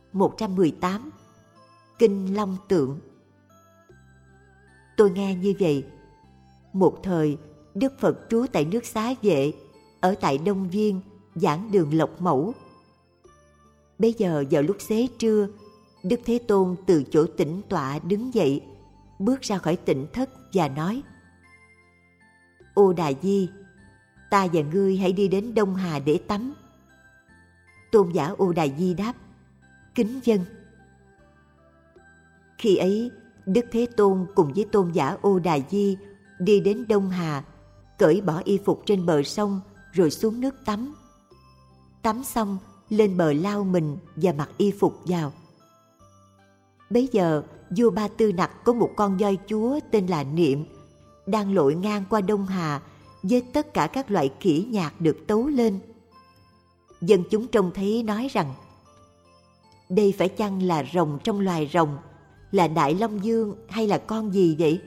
118. Kinh Long Tượng. Tôi nghe như vậy. Một thời, Đức Phật trú tại nước Xá Vệ, ở tại Đông Viên, giảng đường Lộc Mẫu. Bây giờ vào lúc xế trưa, Đức Thế Tôn từ chỗ tĩnh tọa đứng dậy, bước ra khỏi tịnh thất và nói: Ô Đà Di, ta và ngươi hãy đi đến Đông Hà để tắm. Tôn giả Ô Đà Di đáp: Kính vâng. Khi ấy, Đức Thế Tôn cùng với tôn giả Ô Đà Di đi đến Đông Hà, cởi bỏ y phục trên bờ sông rồi xuống nước tắm. Tắm xong, lên bờ lau mình và mặc y phục vào. Bấy giờ, vua Ba Tư Nặc có một con voi chúa tên là Niệm, đang lội ngang qua Đông Hà với tất cả các loại kỹ nhạc được tấu lên. Dân chúng trông thấy nói rằng: Đây phải chăng là rồng trong loài rồng, là Đại Long Dương hay là con gì vậy?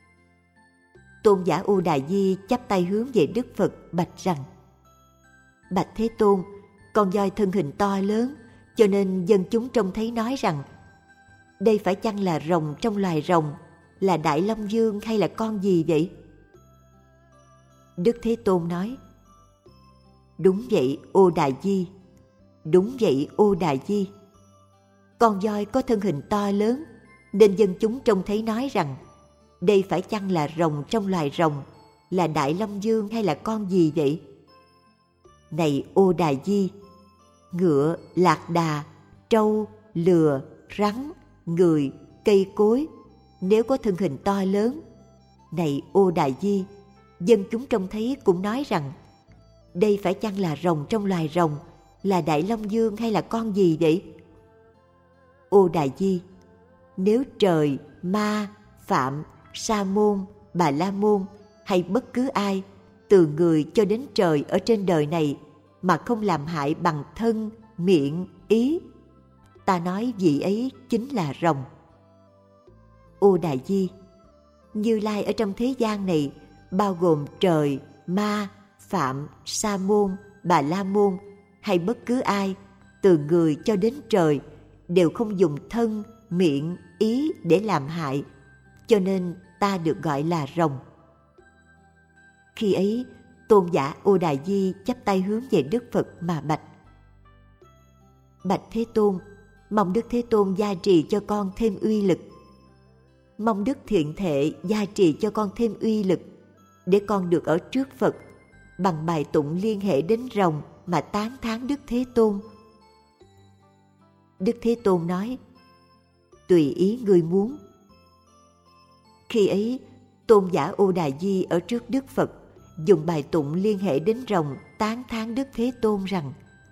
Tôn giả Ô Đà Di chắp tay hướng về Đức Phật bạch rằng: Bạch Thế Tôn, con voi thân hình to lớn, cho nên dân chúng trông thấy nói rằng: Đây phải chăng là rồng trong loài rồng, là Đại Long Dương hay là con gì vậy? Đức Thế Tôn nói: Đúng vậy, Ô Đà Di. Đúng vậy, Ô Đà Di. Con voi có thân hình to lớn, nên dân chúng trông thấy nói rằng: Đây phải chăng là rồng trong loài rồng, là Đại Long Dương hay là con gì vậy? Này Ô Đà Di, ngựa, lạc đà, trâu, lừa, rắn, người, cây cối, nếu có thân hình to lớn, này Ô Đà Di, dân chúng trông thấy cũng nói rằng: Đây phải chăng là rồng trong loài rồng, là Đại Long Dương hay là con gì vậy? Ô Đà Di, nếu trời, ma, phạm, sa môn, bà la môn hay bất cứ ai, từ người cho đến trời ở trên đời này, mà không làm hại bằng thân, miệng, ý, ta nói vị ấy chính là rồng. Ô Đà Di, Như Lai ở trong thế gian này bao gồm trời, ma, phạm, sa môn, bà la môn hay bất cứ ai, từ người cho đến trời, đều không dùng thân, miệng, ý để làm hại, cho nên ta được gọi là rồng. Khi ấy, tôn giả Ô Đà Di chắp tay hướng về Đức Phật mà bạch: Bạch Thế Tôn, mong Đức Thế Tôn gia trì cho con thêm uy lực. Mong Đức Thiện Thệ gia trì cho con thêm uy lực, để con được ở trước Phật, bằng bài tụng liên hệ đến rồng mà tán thán Đức Thế Tôn. Đức Thế Tôn nói: Tùy ý ngươi muốn. Khi ấy, tôn giả Ô Đà Di ở trước Đức Phật dùng bài tụng liên hệ đến rồng tán thán Đức Thế Tôn rằng: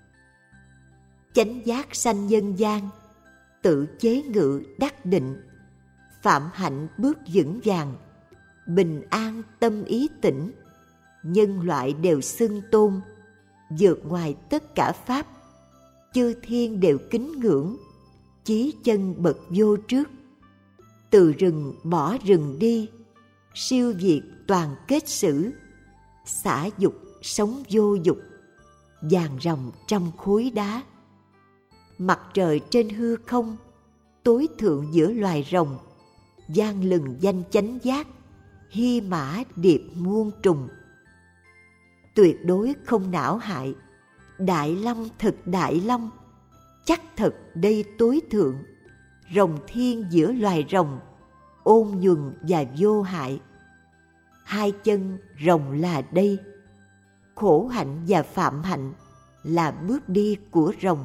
Chánh giác sanh nhân gian, tự chế ngự đắc định, phạm hạnh bước vững vàng, bình an tâm ý tĩnh, nhân loại đều xưng tôn, vượt ngoài tất cả pháp, chư thiên đều kính ngưỡng, chí chân bậc vô trước, từ rừng bỏ rừng đi, siêu việt toàn kết xử, xả dục sống vô dục, vàng ròng trong khối đá, mặt trời trên hư không, tối thượng giữa loài rồng, vang lừng danh chánh giác, hy mã điệp muôn trùng. Tuyệt đối không não hại, đại long thật đại long, chắc thật đây tối thượng, rồng thiên giữa loài rồng, ôn nhuần và vô hại. Hai chân rồng là đây, khổ hạnh và phạm hạnh là bước đi của rồng.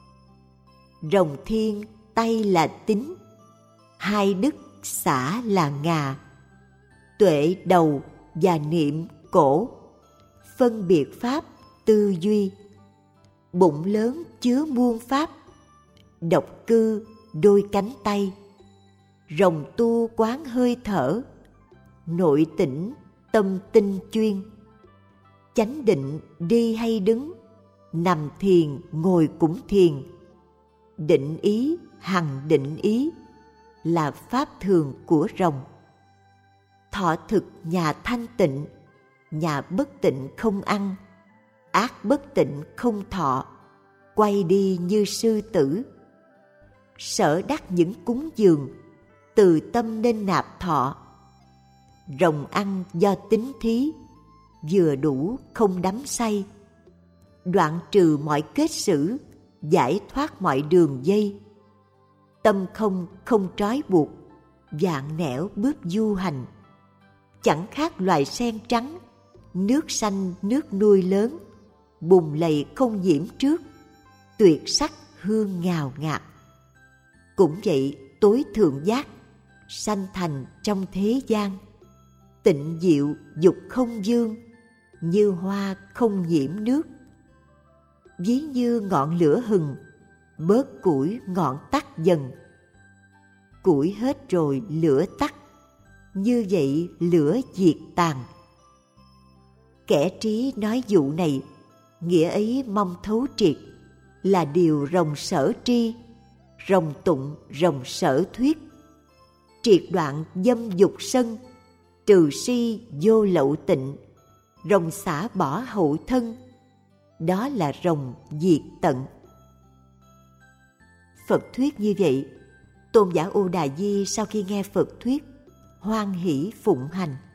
Rồng thiên tay là tín, hai đức xả là ngà, tuệ đầu và niệm cổ, phân biệt pháp tư duy, bụng lớn chứa muôn pháp, độc cư đôi cánh tay, rồng tu quán hơi thở, nội tỉnh tâm tinh chuyên, chánh định đi hay đứng, nằm thiền ngồi cũng thiền, định ý hằng định ý, là pháp thường của rồng. Thọ thực nhà thanh tịnh, nhà bất tịnh không ăn, ác bất tịnh không thọ, quay đi như sư tử, sở đắc những cúng dường, từ tâm nên nạp thọ. Rồng ăn do tính thí, vừa đủ không đắm say. Đoạn trừ mọi kết xử, giải thoát mọi đường dây. Tâm không không trói buộc, vạn nẻo bước du hành. Chẳng khác loài sen trắng, nước xanh nước nuôi lớn, bùn lầy không nhiễm trước, tuyệt sắc hương ngào ngạt. Cũng vậy tối thượng giác, sanh thành trong thế gian. Tịnh diệu dục không dương, như hoa không nhiễm nước. Ví như ngọn lửa hừng, bớt củi ngọn tắt dần. Củi hết rồi lửa tắt, như vậy lửa diệt tàn. Kẻ trí nói dụ này, nghĩa ấy mong thấu triệt, là điều rồng sở tri, rồng tụng rồng sở thuyết. Triệt đoạn dâm dục sân, trừ si vô lậu tịnh, rồng xả bỏ hậu thân, đó là rồng diệt tận. Phật thuyết như vậy, tôn giả Ô Đà Di sau khi nghe Phật thuyết, hoan hỷ phụng hành.